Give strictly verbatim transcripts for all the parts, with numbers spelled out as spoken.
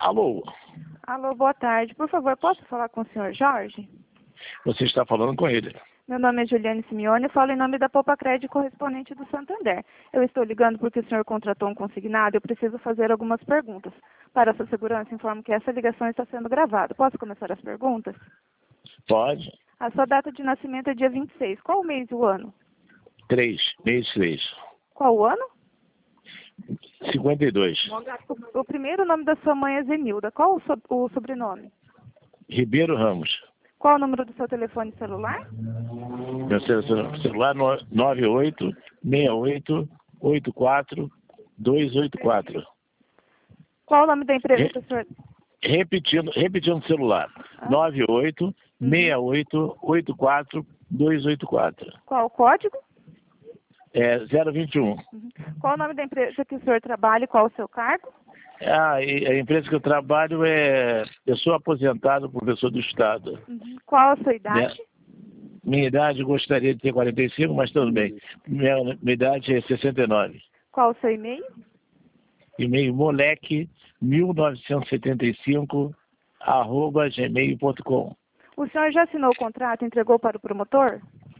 Alô? Alô, boa tarde. Por favor, posso falar com o senhor Jorge? Você está falando com ele. Meu nome é Juliane Simeone, eu falo em nome da Poupa Crédito correspondente do Santander. Eu estou ligando porque o senhor contratou um consignado e eu preciso fazer algumas perguntas. Para sua segurança, informo que essa ligação está sendo gravada. Posso começar as perguntas? Pode. A sua data de nascimento é dia vinte e seis. Qual o mês e o ano? Três. Mês três. Qual o ano? cinquenta e dois. O, o primeiro nome da sua mãe é Zenilda. Qual o, so, o sobrenome? Ribeiro Ramos. Qual o número do seu telefone celular? Meu celular nove oito seis oito oito quatro dois oito quatro. Qual o nome da empresa que o senhor... Repetindo, repetindo o celular. Ah. nove oito seis oito oito quatro dois oito quatro. Qual o código? É zero vinte e um. Uhum. Qual o nome da empresa que o senhor trabalha e qual o seu cargo? Ah, e a empresa que eu trabalho é... Eu sou aposentado, professor do Estado. Uhum. Qual a sua idade? Minha, minha idade, eu gostaria de ter quarenta e cinco, mas tudo bem. Minha, minha idade é sessenta e nove. Qual o seu e-mail? E-mail moleque mil novecentos e setenta e cinco arroba gmail ponto com. O senhor já assinou o contrato e entregou para o promotor?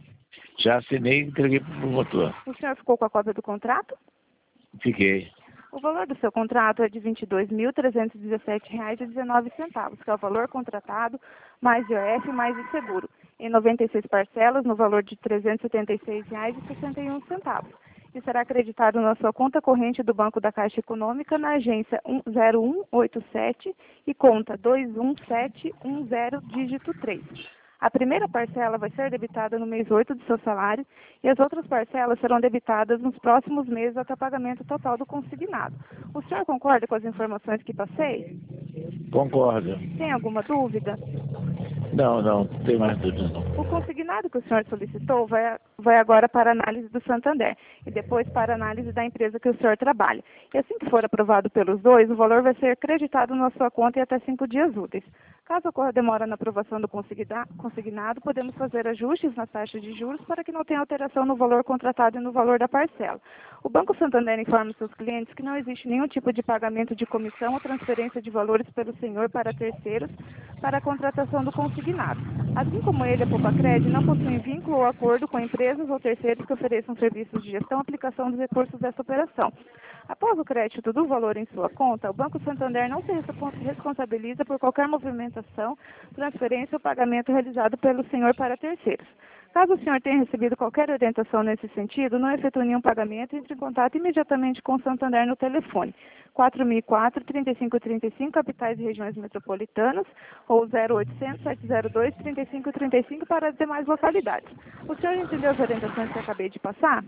Já assinei e entreguei para o promotor. O senhor ficou com a cópia do contrato? Fiquei. O valor do seu contrato é de vinte e dois mil trezentos e dezessete reais e dezenove centavos, que é o valor contratado, mais I O F, mais o seguro, em noventa e seis parcelas, no valor de trezentos e setenta e seis reais e sessenta e um centavos. E será acreditado na sua conta corrente do Banco da Caixa Econômica, na agência zero um oito sete e conta dois um sete um zero, dígito três. A primeira parcela vai ser debitada no mês oito do seu salário e as outras parcelas serão debitadas nos próximos meses até o pagamento total do consignado. O senhor concorda com as informações que passei? Concordo. Tem alguma dúvida? Não, não, não tem mais dúvida não. O consignado que o senhor solicitou vai, vai agora para análise do Santander e depois para análise da empresa que o senhor trabalha. E assim que for aprovado pelos dois, o valor vai ser creditado na sua conta em até cinco dias úteis. Caso ocorra demora na aprovação do consignado, podemos fazer ajustes na taxa de juros para que não tenha alteração no valor contratado e no valor da parcela. O Banco Santander informa seus clientes que não existe nenhum tipo de pagamento de comissão ou transferência de valores pelo senhor para terceiros para a contratação do consignado. Assim como ele, a Poupa Crédito, não possui vínculo ou acordo com empresas ou terceiros que ofereçam serviços de gestão e aplicação dos recursos dessa operação. Após o crédito do valor em sua conta, o Banco Santander não se responsabiliza por qualquer movimentação, transferência ou pagamento realizado pelo senhor para terceiros. Caso o senhor tenha recebido qualquer orientação nesse sentido, não efetue nenhum pagamento, entre em contato imediatamente com o Santander no telefone quatro mil e quatro, trinta e cinco trinta e cinco, capitais e regiões metropolitanas, ou zero oitocentos, sete zero dois, trinta e cinco trinta e cinco para as demais localidades. O senhor entendeu as orientações que eu acabei de passar?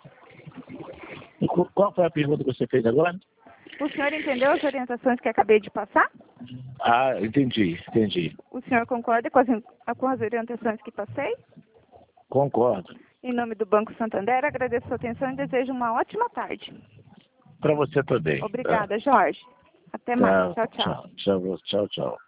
Qual foi a pergunta que você fez agora? O senhor entendeu as orientações que acabei de passar? Ah, entendi, entendi. O senhor concorda com as, com as orientações que passei? Concordo. Em nome do Banco Santander, agradeço a sua atenção e desejo uma ótima tarde. Para você também. Obrigada, Jorge. Até mais. Tchau, tchau. Tchau, tchau, tchau. tchau.